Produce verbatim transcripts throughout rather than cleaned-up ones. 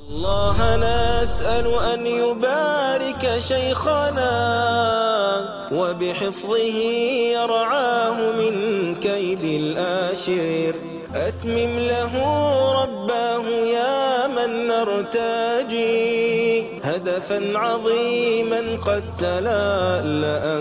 الله نسأل أن يبارك شيخنا وبحفظه يرعاه من كيد الآشر. أتمم له رباه يا من نرتجي هدفا عظيما قد تلألأ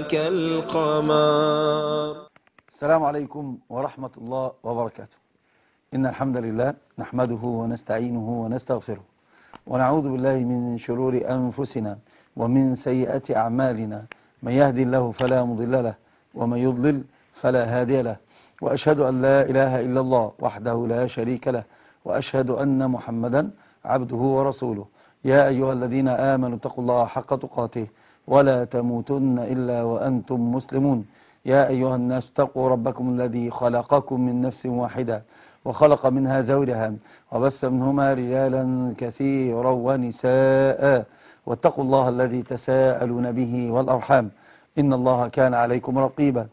كالقمر. السلام عليكم ورحمة الله وبركاته. إن الحمد لله نحمده ونستعينه ونستغفره ونعوذ بالله من شرور أنفسنا ومن سيئات أعمالنا. من يهدي الله فلا مضل له ومن يضلل فلا هادي له، وأشهد أن لا إله إلا الله وحده لا شريك له، وأشهد أن محمدا عبده ورسوله. يا أيها الذين آمنوا اتقوا الله حق تقاته ولا تموتن إلا وأنتم مسلمون. يا أيها الناس اتقوا ربكم الذي خلقكم من نفس واحدة وخلق منها زوجها وبث منهما رجالا كثيرا ونساء، واتقوا الله الذي تساءلون به والأرحام إن الله كان عليكم رقيبا.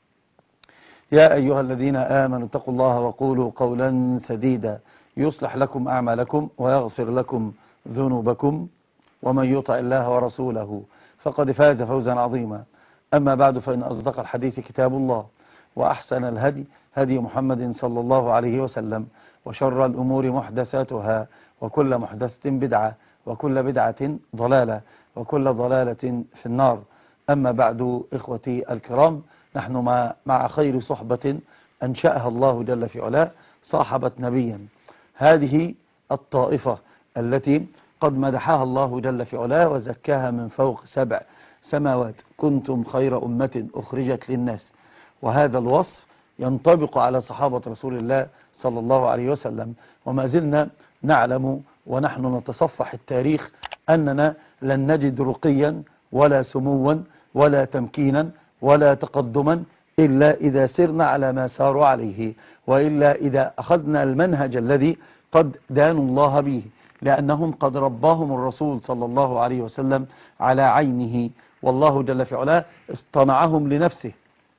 يا أيها الذين آمنوا اتقوا الله وقولوا قولا سديدا يصلح لكم أعمالكم ويغفر لكم ذنوبكم، ومن يطع الله ورسوله فقد فاز فوزا عظيما. أما بعد، فإن أصدق الحديث كتاب الله، وأحسن الهدي هدي محمد صلى الله عليه وسلم، وشر الأمور محدثاتها، وكل محدثة بدعة، وكل بدعة ضلالة، وكل ضلالة في النار. أما بعد، إخوتي الكرام، نحن مع, مع خير صحبة أنشأها الله جل في علاه، صاحبت نبيا. هذه الطائفة التي قد مدحها الله جل في علاه وزكاها من فوق سبع سماوات: كنتم خير أمة أخرجت للناس. وهذا الوصف ينطبق على صحابة رسول الله صلى الله عليه وسلم. وما زلنا نعلم ونحن نتصفح التاريخ أننا لن نجد رقيا ولا سموا ولا تمكينا ولا تقدما إلا إذا سرنا على ما ساروا عليه، وإلا إذا أخذنا المنهج الذي قد دانوا الله به، لأنهم قد رباهم الرسول صلى الله عليه وسلم على عينه، والله جل في علاه اصطنعهم لنفسه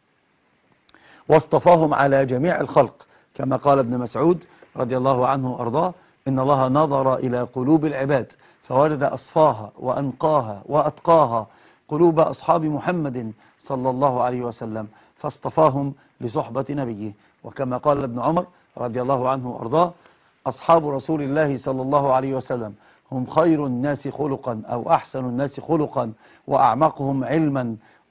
واصطفاهم على جميع الخلق، كما قال ابن مسعود رضي الله عنه وأرضاه: إن الله نظر إلى قلوب العباد فوجد أصفاها وأنقاها وأتقاها قلوب أصحاب محمد صلى الله عليه وسلم، فاصطفاهم لصحبة نبيه. وكما قال ابن عمر رضي الله عنه وأرضاه: أصحاب رسول الله صلى الله عليه وسلم هم خير الناس خلقا أو أحسن الناس خلقا وأعمقهم علما،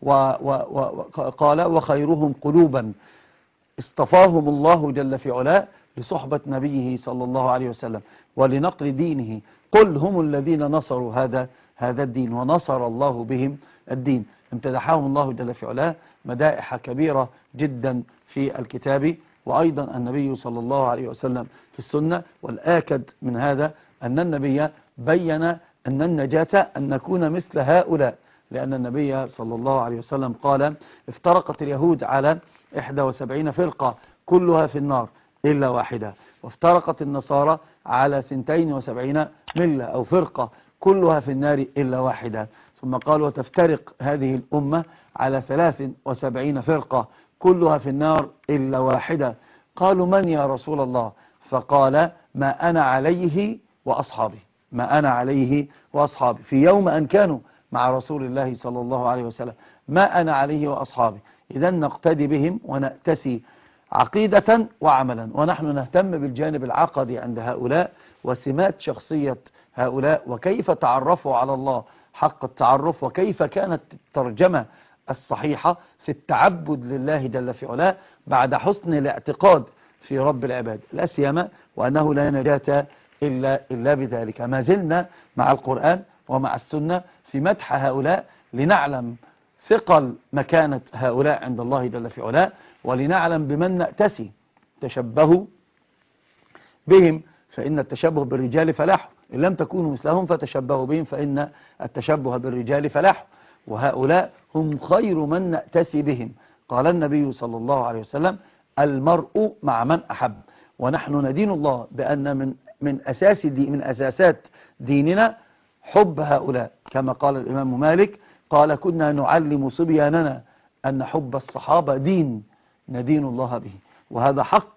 وقال وخيرهم قلوبا. اصطفاهم الله جل في علاه لصحبة نبيه صلى الله عليه وسلم ولنقل دينه. قل هم الذين نصروا هذا هذا الدين ونصر الله بهم الدين. امتدحهم الله جل في علاه مدائح كبيرة جدا في الكتاب، وأيضا النبي صلى الله عليه وسلم في السنة. والآكد من هذا أن النبي بين أن النجاة أن نكون مثل هؤلاء، لأن النبي صلى الله عليه وسلم قال: افترقت اليهود على إحدى وسبعين فرقة كلها في النار إلا واحدة، وافترقت النصارى على ثنتين وسبعين ملة أو فرقة كلها في النار إلا واحدة. ثم قال: وتفترق هذه الأمة على ثلاث وسبعين فرقة كلها في النار إلا واحدة. قالوا: من يا رسول الله؟ فقال: ما أنا عليه وأصحابي، ما أنا عليه وأصحابي، في يوم أن كانوا مع رسول الله صلى الله عليه وسلم، ما أنا عليه وأصحابي. إذن نقتدي بهم ونأتسي عقيدة وعملا، ونحن نهتم بالجانب العقدي عند هؤلاء وسمات شخصية هؤلاء، وكيف تعرفوا على الله حق التعرف، وكيف كانت الترجمة الصحيحة في التعبد لله جل في علاه بعد حسن الاعتقاد في رب العباد، لا سيما وأنه لا نجاة إلا, إلا بذلك. ما زلنا مع القرآن ومع السنة في مدح هؤلاء لنعلم ثقل مكانة هؤلاء عند الله جل في علاه، ولنعلم بمن نأتسي. تشبهوا بهم فإن التشبه بالرجال فلاح، إن لم تكونوا مثلهم فتشبهوا بهم فإن التشبه بالرجال فلاح. وهؤلاء هم خير من نأتسي بهم. قال النبي صلى الله عليه وسلم: المرء مع من أحب. ونحن ندين الله بأن من من أساس دي من أساسات ديننا حب هؤلاء، كما قال الإمام مالك: قال: كنا نعلم صبياننا أن حب الصحابة دين ندين الله به. وهذا حق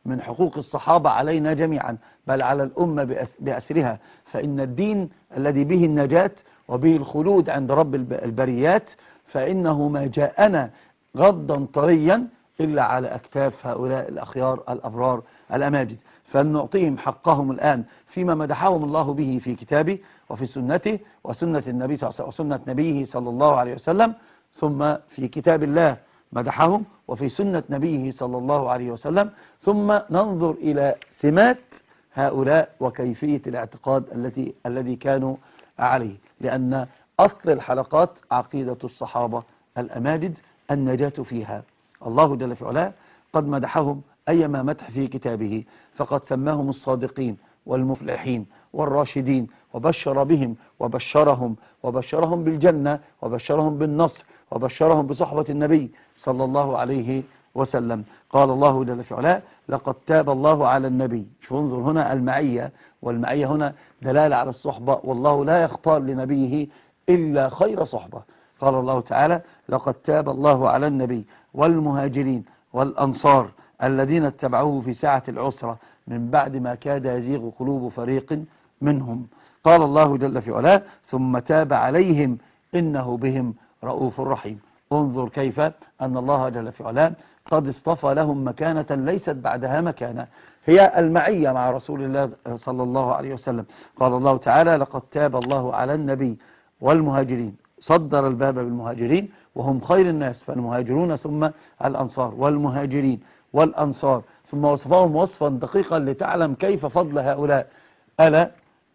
من حقوق الصحابة علينا جميعا، بل على الأمة بأسرها، فإن الدين الذي به النجاة وبه الخلود عند رب البريات، فإنه ما جاءنا غضا طريا إلا على أكتاف هؤلاء الأخيار الأبرار الأماجد، فلنعطيهم حقهم الآن فيما مدحهم الله به في كتابه وفي سنته وسنة النبي صلى الله عليه وسلم وسنة نبيه صلى الله عليه وسلم. ثم في كتاب الله مدحهم وفي سنة نبيه صلى الله عليه وسلم، ثم ننظر إلى سمات هؤلاء وكيفية الاعتقاد التي الذي كانوا عليه، لأن أصل الحلقات عقيدة الصحابة الأماجد النجاة فيها. الله جل في علاه قد مدحهم أيما مدح في كتابه، فقد سماهم الصادقين والمفلحين والراشدين، وبشر بهم وبشرهم وبشرهم بالجنة وبشرهم بالنصر وبشرهم بصحبة النبي صلى الله عليه وسلم. قال الله جل في علاه لقد تاب الله على النبي. شو انظر هنا المعية، والمعية هنا دلالة على الصحبة، والله لا يختار لنبيه إلا خير صحبة. قال الله تعالى لقد تاب الله على النبي والمهاجرين والأنصار الذين اتبعوه في ساعة العسرة من بعد ما كاد يزيغ قلوب فريق منهم. قال الله جل في علاه ثم تاب عليهم إنه بهم رؤوف رحيم. انظر كيف أن الله جل في علاه قد اصطفى لهم مكانة ليست بعدها مكانة، هي المعية مع رسول الله صلى الله عليه وسلم. قال الله تعالى لقد تاب الله على النبي والمهاجرين، صدر الباب بالمهاجرين وهم خير الناس، فالمهاجرون ثم الأنصار والمهاجرين والأنصار، ثم وصفهم وصفا دقيقا لتعلم كيف فضل هؤلاء. ألا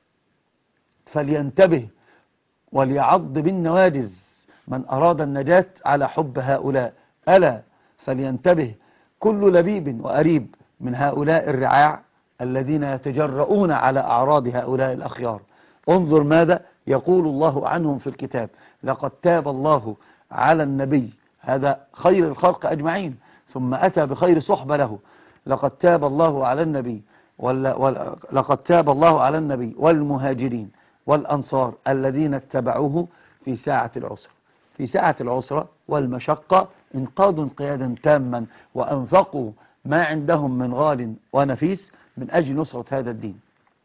فلينتبه وليعض بالنواجز من أراد النجاة على حب هؤلاء. ألا فلينتبه كل لبيب وأريب من هؤلاء الرعاع الذين يتجرؤون على أعراض هؤلاء الأخيار. انظر ماذا يقول الله عنهم في الكتاب: لقد تاب الله على النبي، هذا خير الخلق أجمعين، ثم أتى بخير صحبة له. لقد تاب الله على النبي لقد تاب الله على النبي والمهاجرين والأنصار الذين اتبعوه في ساعة العسرة. في ساعة العسرة والمشقة انقادوا انقيادا تاما وأنفقوا ما عندهم من غال ونفيس من أجل نصرة هذا الدين.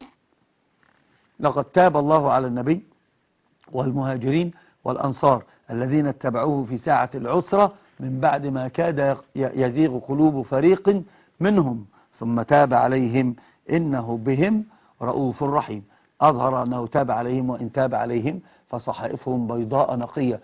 لقد تاب الله على النبي والمهاجرين والأنصار الذين اتبعوه في ساعة العسرة من بعد ما كاد يزيغ قلوب فريق منهم ثم تاب عليهم إنه بهم رؤوف رحيم. أظهر أنه تاب عليهم، وإن تاب عليهم فصحائفهم بيضاء نقية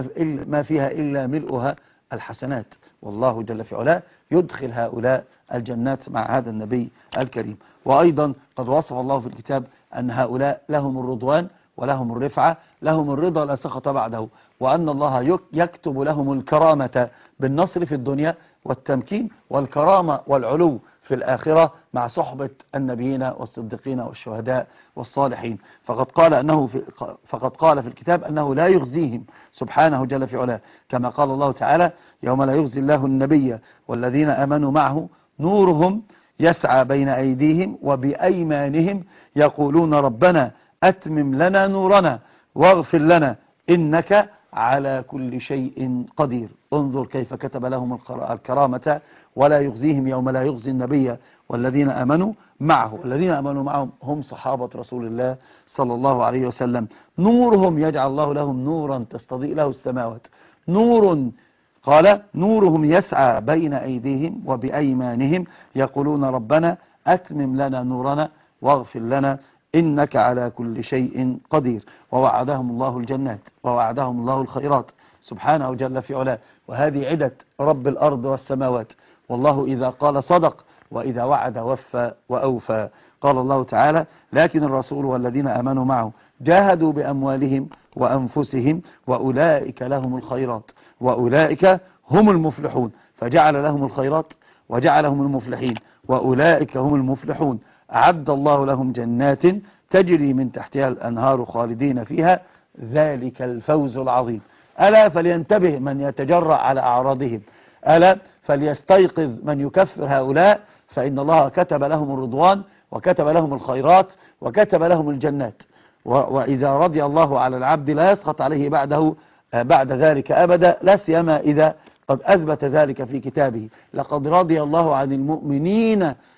ما فيها إلا ملؤها الحسنات، والله جل في علاه يدخل هؤلاء الجنات مع هذا النبي الكريم. وأيضا قد وصف الله في الكتاب أن هؤلاء لهم الرضوان ولهم الرفعة، لهم الرضا لا سخط بعده، وأن الله يكتب لهم الكرامة بالنصر في الدنيا والتمكين، والكرامة والعلو في الآخرة مع صحبة النبيين والصديقين والشهداء والصالحين. فقد قال أنه في فقد قال في الكتاب أنه لا يخزيهم سبحانه جل في علاه، كما قال الله تعالى: يوم لا يخزي الله النبي والذين آمنوا معه نورهم يسعى بين أيديهم وبأيمانهم يقولون ربنا أتمم لنا نورنا واغفر لنا إنك على كل شيء قدير. انظر كيف كتب لهم الكرامة ولا يخزيهم يوم لا يخزي النبي والذين آمنوا معه. الذين آمنوا معهم هم صحابة رسول الله صلى الله عليه وسلم. نورهم يجعل الله لهم نورا تستضيء له السماوات. نور قال نورهم يسعى بين أيديهم وبأيمانهم يقولون ربنا أتمم لنا نورنا واغفر لنا إنك على كل شيء قدير. ووعدهم الله الجنات ووعدهم الله الخيرات سبحانه جل في علاه. وهذه عدة رب الأرض والسماوات، والله إذا قال صدق وإذا وعد وفى وأوفى. قال الله تعالى: لكن الرسول والذين آمنوا معه جاهدوا بأموالهم وأنفسهم وأولئك لهم الخيرات وأولئك هم المفلحون. فجعل لهم الخيرات وجعلهم المفلحين وأولئك هم المفلحون. أعد الله لهم جنات تجري من تحتها الأنهار خالدين فيها ذلك الفوز العظيم. ألا فلينتبه من يتجرأ على أعراضهم، ألا فليستيقظ من يكفر هؤلاء، فإن الله كتب لهم الرضوان وكتب لهم الخيرات وكتب لهم الجنات. وإذا رضي الله على العبد لا يسخط عليه بعده بعد ذلك أبدا، لا سيما إذا قد أثبت ذلك في كتابه: لقد رضي الله عن المؤمنين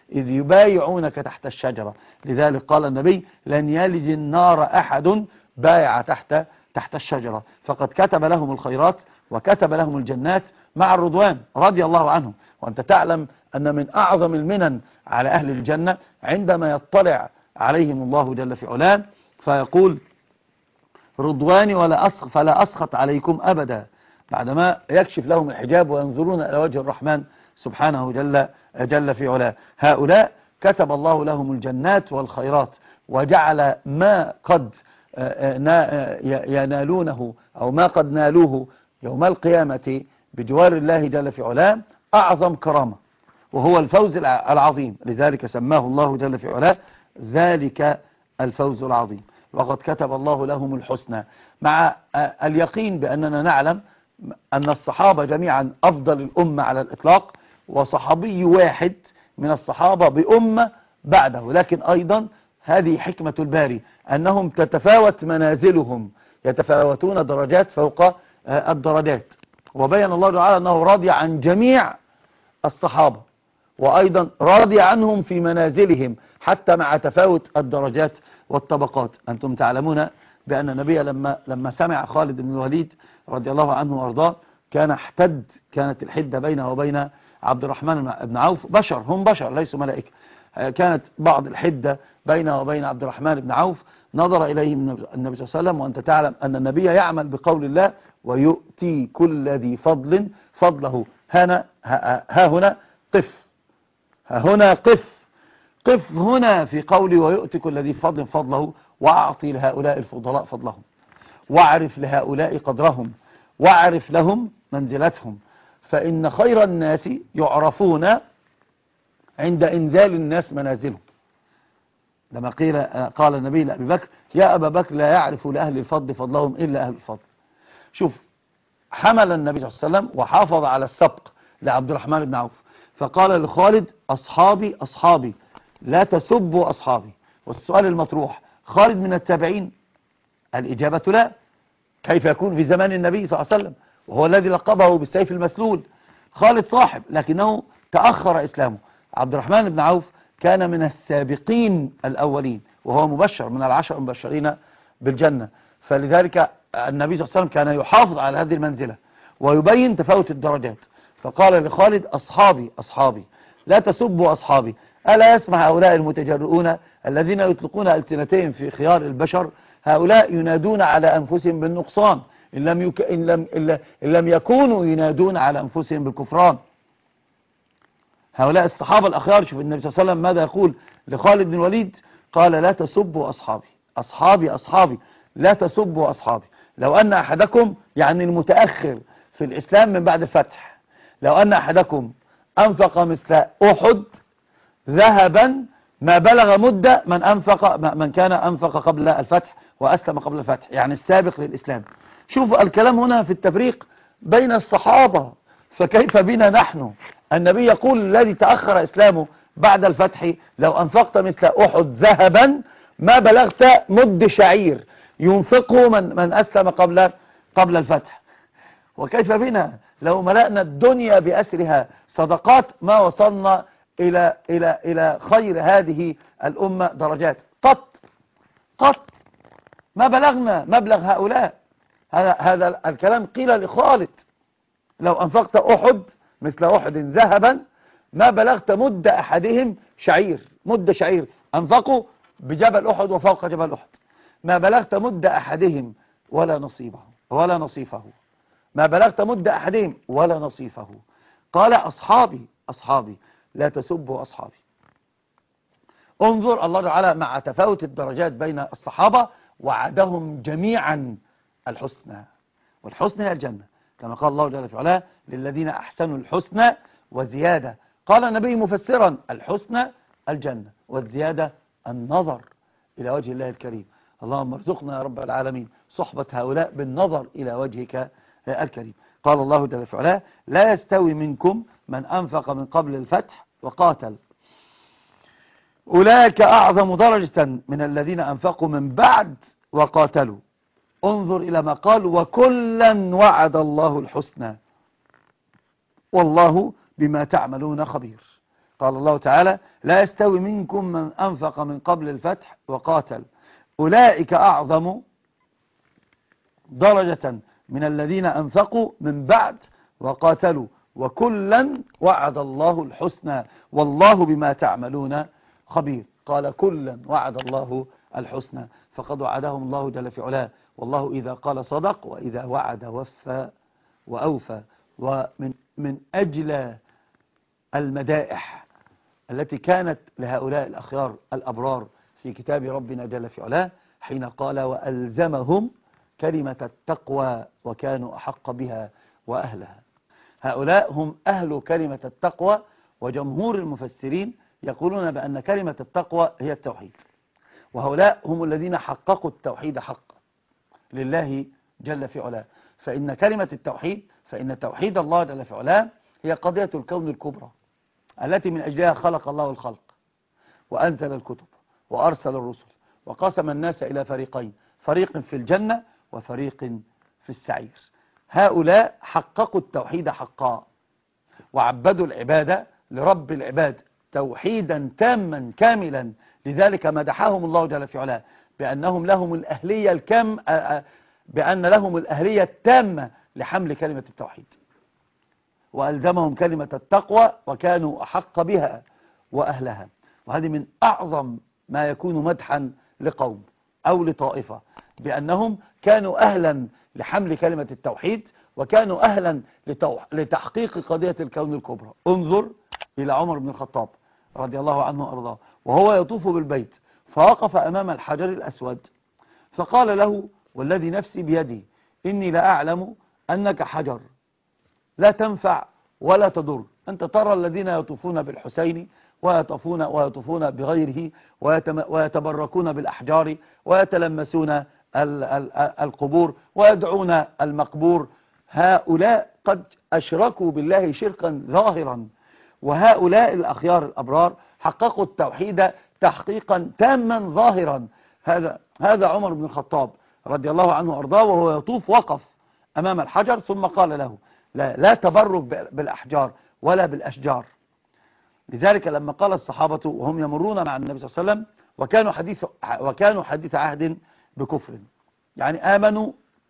إذ يبايعونك تحت الشجرة. لذلك قال النبي لن يلج النار أحد بايع تحت تحت الشجرة، فقد كتب لهم الخيرات وكتب لهم الجنات مع الرضوان رضي الله عنهم. وأنت تعلم أن من أعظم المنن على أهل الجنة عندما يطلع عليهم الله جل في علاه فيقول رضواني ولا أسخ فلا أسخط عليكم أبدا، بعدما يكشف لهم الحجاب وينظرون إلى وجه الرحمن سبحانه جل, جل في علاه. هؤلاء كتب الله لهم الجنات والخيرات وجعل ما قد ينالونه أو ما قد نالوه يوم القيامة بجوار الله جل في علاه أعظم كرامة، وهو الفوز العظيم. لذلك سماه الله جل في علاه ذلك الفوز العظيم. وقد كتب الله لهم الحسنى، مع اليقين بأننا نعلم أن الصحابة جميعا أفضل الأمة على الإطلاق، وصحابي واحد من الصحابة بأمة بعده، لكن أيضا هذه حكمة الباري أنهم تتفاوت منازلهم، يتفاوتون درجات فوق الدرجات. وبين الله تعالى أنه راضي عن جميع الصحابة، وأيضا راضي عنهم في منازلهم حتى مع تفاوت الدرجات والطبقات. أنتم تعلمون بأن النبي لما لما سمع خالد بن الوليد رضي الله عنه وارضاه كان احتد، كانت الحدة بينه وبين عبد الرحمن بن عوف، بشر هم بشر ليسوا ملائكة، كانت بعض الحدة بينه وبين عبد الرحمن بن عوف. نظر إليه النبي صلى الله عليه وسلم، وأنت تعلم أن النبي يعمل بقول الله ويؤتي كل ذي فضل فضله. هنا ها هنا قف، ها هنا قف قف هنا في قولي ويؤتي كل ذي فضل فضله، وأعطي لهؤلاء الفضلاء فضلهم، واعرف لهؤلاء قدرهم، واعرف لهم منزلتهم، فإن خير الناس يعرفون عند إنزال الناس منازلهم. لما قيل قال النبي لأبي بكر يا أبا بكر لا يعرف لأهل الفضل فضلهم إلا أهل الفضل. شوف، حمل النبي صلى الله عليه وسلم وحافظ على السبق لعبد الرحمن بن عوف، فقال لخالد أصحابي أصحابي لا تسبوا أصحابي. والسؤال المطروح، خالد من التابعين؟ الإجابة لا. كيف يكون في زمان النبي صلى الله عليه وسلم وهو الذي لقبه بالسيف المسلول؟ خالد صاحب لكنه تأخر إسلامه. عبد الرحمن بن عوف كان من السابقين الأولين، وهو مبشر من العشر المبشرين بالجنة، فلذلك النبي صلى الله عليه وسلم كان يحافظ على هذه المنزلة ويبين تفاوت الدرجات. فقال لخالد أصحابي أصحابي لا تسبوا أصحابي. ألا يسمع هؤلاء المتجرؤون الذين يطلقون ألسنتهم في خيار البشر؟ هؤلاء ينادون على أنفسهم بالنقصان إن لم, يك... إن لم... إن لم يكونوا ينادون على أنفسهم بالكفران. هؤلاء الصحابة الأخيار، شوف النبي صلى الله عليه وسلم ماذا يقول لخالد بن الوليد، قال لا تسبوا أصحابي أصحابي أصحابي لا تسبوا أصحابي. لو أن أحدكم، يعني المتأخر في الإسلام من بعد الفتح، لو أن أحدكم أنفق مثل أحد ذهبا ما بلغ مدة من أنفق من كان أنفق قبل الفتح وأسلم قبل الفتح، يعني السابق للإسلام. شوفوا الكلام هنا في التفريق بين الصحابة، فكيف بنا نحن؟ النبي يقول الذي تأخر إسلامه بعد الفتح لو أنفقت مثل أحد ذهبا ما بلغت مد شعير ينفقه من, من أسلم قبل قبل الفتح. وكيف بنا لو ملأنا الدنيا بأسرها صدقات ما وصلنا إلى إلى إلى خير هذه الأمة درجات، قط قط ما بلغنا مبلغ هؤلاء. هذا هذا الكلام قيل لخالد، لو أنفقت أحد مثل أحد ذهبا ما بلغت مد أحدهم شعير، مد شعير أنفقوا بجبل أحد وفوق جبل أحد، ما بلغت مد أحدهم ولا نصيبه ولا نصيفه، ما بلغت مد أحدهم ولا نصيفه. قال أصحابي أصحابي لا تسبوا أصحابي. انظر الله تعالى مع تفاوت الدرجات بين الصحابة وعدهم جميعا الحسنى، والحسنى هي الجنة، كما قال الله جل وعلا للذين أحسنوا الحسنى وزيادة. قال النبي مفسرا الحسنى الجنة والزيادة النظر إلى وجه الله الكريم. اللهم ارزقنا يا رب العالمين صحبة هؤلاء بالنظر إلى وجهك الكريم. قال الله جل وعلا لا يستوي منكم من أنفق من قبل الفتح وقاتل أولئك أعظم درجة من الذين أنفقوا من بعد وقاتلوا. انظر إلى ما قال وكلا وعد الله الحسنى والله بما تعملون خبير. قال الله تعالى: لا يستوي منكم من أنفق من قبل الفتح وقاتل أولئك أعظم درجة من الذين أنفقوا من بعد وقاتلوا وكلا وعد الله الحسنى والله بما تعملون خبير. قال: كلا وعد الله الحسنى، فقد وعدهم الله جل في علاه، والله إذا قال صدق، وإذا وعد وفى وأوفى. ومن من أجل المدائح التي كانت لهؤلاء الأخيار الأبرار في كتاب ربنا جل في علاه حين قال: وألزمهم كلمة التقوى وكانوا أحق بها وأهلها. هؤلاء هم أهل كلمة التقوى، وجمهور المفسرين يقولون بأن كلمة التقوى هي التوحيد، وهؤلاء هم الذين حققوا التوحيد حقا لله جل في علاه. فإن كلمة التوحيد فإن توحيد الله جل في علاه هي قضية الكون الكبرى التي من أجلها خلق الله الخلق وأنزل الكتب وأرسل الرسل وقسم الناس إلى فريقين، فريق في الجنة وفريق في السعير. هؤلاء حققوا التوحيد حقا وعبدوا العبادة لرب العباد توحيدا تاما كاملا. لذلك مدحهم الله جل في علاه بأنهم لهم الأهلية الكم بأن لهم الأهلية التامة لحمل كلمة التوحيد، وألزمهم كلمة التقوى وكانوا أحق بها وأهلها. وهذه من أعظم ما يكون مدحا لقوم أو لطائفة، بأنهم كانوا أهلا لحمل كلمة التوحيد وكانوا أهلا لتحقيق قضية الكون الكبرى. انظر إلى عمر بن الخطاب رضي الله عنه وأرضاه وهو يطوف بالبيت، فوقف أمام الحجر الأسود فقال له: والذي نفسي بيدي إني لأعلم أنك حجر لا تنفع ولا تضر. أنت ترى الذين يطوفون بالحسين ويطوفون, ويطوفون بغيره ويتبركون بالأحجار ويتلمسون القبور ويدعون المقبور. هؤلاء قد أشركوا بالله شركا ظاهرا، وهؤلاء الأخيار الأبرار حققوا التوحيد تحقيقا تاما ظاهرا. هذا هذا عمر بن الخطاب رضي الله عنه وأرضاه وهو يطوف وقف أمام الحجر ثم قال له: لا, لا تبرك بالأحجار ولا بالأشجار. لذلك لما قال الصحابة وهم يمرون مع النبي صلى الله عليه وسلم وكانوا حديث وكانوا حديث عهد بكفر، يعني آمنوا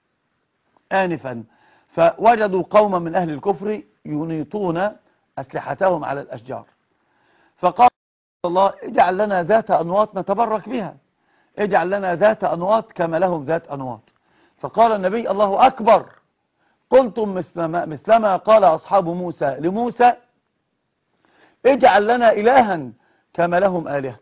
آنفا، فوجدوا قوما من أهل الكفر ينيطون أسلحتهم على الأشجار، فقال الله: اجعل لنا ذات أنواط نتبرك بها، اجعل لنا ذات أنواط كما لهم ذات أنواط. فقال النبي: الله أكبر، قلتم مثلما, مثلما قال أصحاب موسى لموسى: اجعل لنا إلها كما لهم آلهة.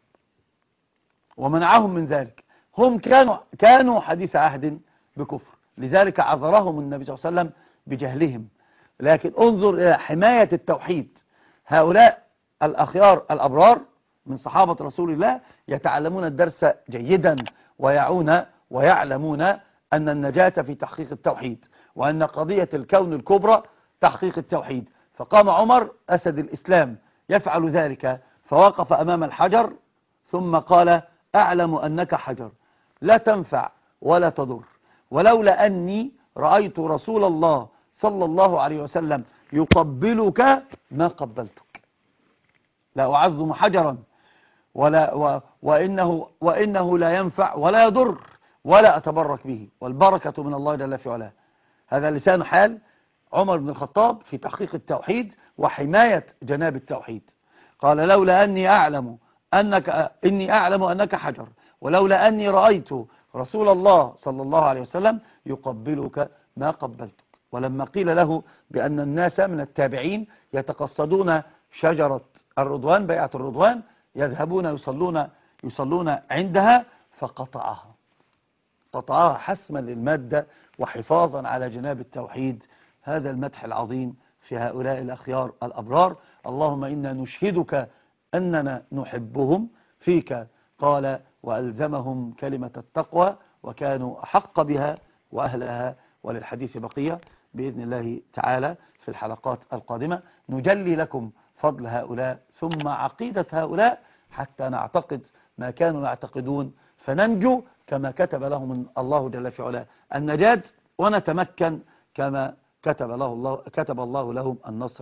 ومنعهم من ذلك. هم كانوا كانوا حديث عهد بكفر، لذلك عذرهم النبي صلى الله عليه وسلم بجهلهم. لكن انظر إلى حماية التوحيد. هؤلاء الأخيار الأبرار من صحابة رسول الله يتعلمون الدرس جيدا ويعون ويعلمون أن النجاة في تحقيق التوحيد، وأن قضية الكون الكبرى تحقيق التوحيد. فقام عمر أسد الإسلام يفعل ذلك، فوقف أمام الحجر ثم قال: أعلم أنك حجر لا تنفع ولا تضر، ولولا أني رأيت رسول الله صلى الله عليه وسلم يقبلك ما قبلتك. لا أعظم حجرا ولا و وإنه, وإنه لا ينفع ولا يضر ولا أتبرك به، والبركة من الله جل في علاه. هذا لسان حال عمر بن الخطاب في تحقيق التوحيد وحماية جناب التوحيد. قال: لولا أني أعلم أنك إني أعلم أنك حجر، ولولا أني رأيت رسول الله صلى الله عليه وسلم يقبلك ما قبلتك. ولما قيل له بأن الناس من التابعين يتقصدون شجرة الرضوان، بيعة الرضوان، يذهبون يصلون يصلون عندها، فقطعها قطعها حسما للمادة وحفاظا على جناب التوحيد. هذا المدح العظيم في هؤلاء الأخيار الأبرار. اللهم إنا نشهدك أننا نحبهم فيك. قال: وألزمهم كلمة التقوى وكانوا أحق بها وأهلها. وللحديث بقية بإذن الله تعالى في الحلقات القادمة، نجلي لكم فضل هؤلاء ثم عقيدة هؤلاء حتى نعتقد ما كانوا يعتقدون، فننجو كما كتب لهم الله جل في علاه النجاة، ونتمكن كما كتب الله, الله كتب الله لهم النصر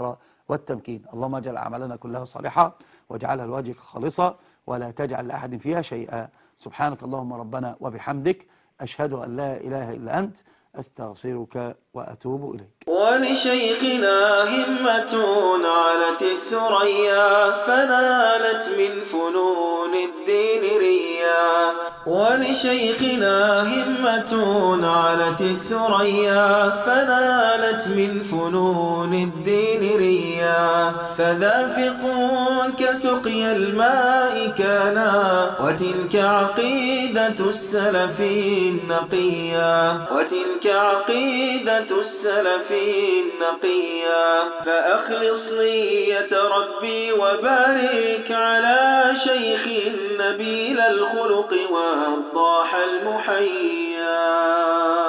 والتمكين. اللهم اجعل أعمالنا كلها صالحة واجعلها لوجهك خالصة ولا تجعل لأحد فيها شيئا. سبحانك اللهم ربنا وبحمدك، أشهد أن لا إله إلا أنت، أستغفرك وأتوب إليك. ولشيخنا همة علت الثريا فنالت من فنون الدين ريا. ولشيخنا همة علت الثريا فنالت من فنون الدين ريا. فذافق كسقي الماء كانا وتلك عقيدة السلف النقيا. وتلك عقيدة السلف النقيا. فأخلص نية ربي وبارك على شيخ نبيل الخلق والضاح المحيا.